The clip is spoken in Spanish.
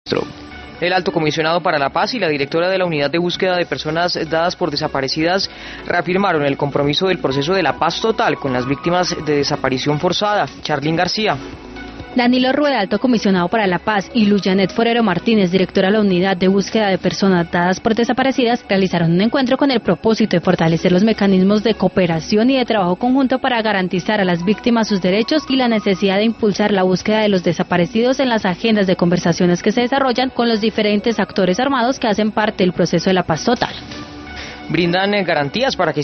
El alto comisionado para la paz y la directora de la unidad de búsqueda de personas dadas por desaparecidas reafirmaron el compromiso del proceso de la paz total con las víctimas de desaparición forzada. Charlín García. Danilo Rueda, alto comisionado para la paz, y Luyanet Forero Martínez, directora de la unidad de búsqueda de personas dadas por desaparecidas, realizaron un encuentro con el propósito de fortalecer los mecanismos de cooperación y de trabajo conjunto para garantizar a las víctimas sus derechos y la necesidad de impulsar la búsqueda de los desaparecidos en las agendas de conversaciones que se desarrollan con los diferentes actores armados que hacen parte del proceso de la paz total. Brindan garantías para que